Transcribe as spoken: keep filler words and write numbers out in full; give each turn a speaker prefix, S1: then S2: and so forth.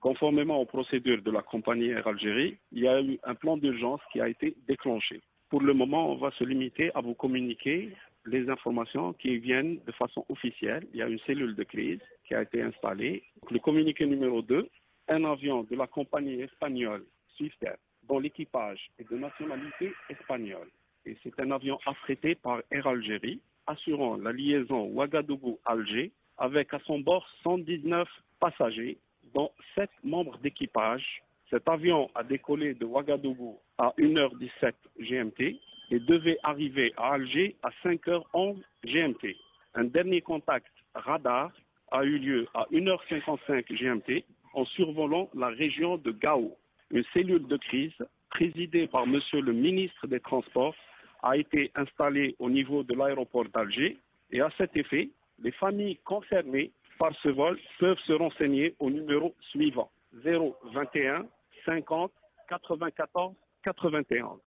S1: Conformément aux procédures de la compagnie Air Algérie, il y a eu un plan d'urgence qui a été déclenché. Pour le moment, on va se limiter à vous communiquer les informations qui viennent de façon officielle. Il y a une cellule de crise qui a été installée. Le communiqué numéro deux, un avion de la compagnie espagnole Swiftair, dont l'équipage est de nationalité espagnole. Et c'est un avion affrété par Air Algérie, assurant la liaison Ouagadougou-Alger, avec à son bord cent dix-neuf passagers, dont sept membres d'équipage. Cet avion a décollé de Ouagadougou à une heure dix-sept G M T et devait arriver à Alger à cinq heures onze G M T. Un dernier contact radar a eu lieu à une heure cinquante-cinq G M T en survolant la région de Gao. Une cellule de crise présidée par Monsieur le ministre des Transports a été installée au niveau de l'aéroport d'Alger et à cet effet, les familles concernées par ce vol peuvent se renseigner au numéro suivant zéro vingt et un cinquante quatre-vingt-quatorze quatre-vingt-onze.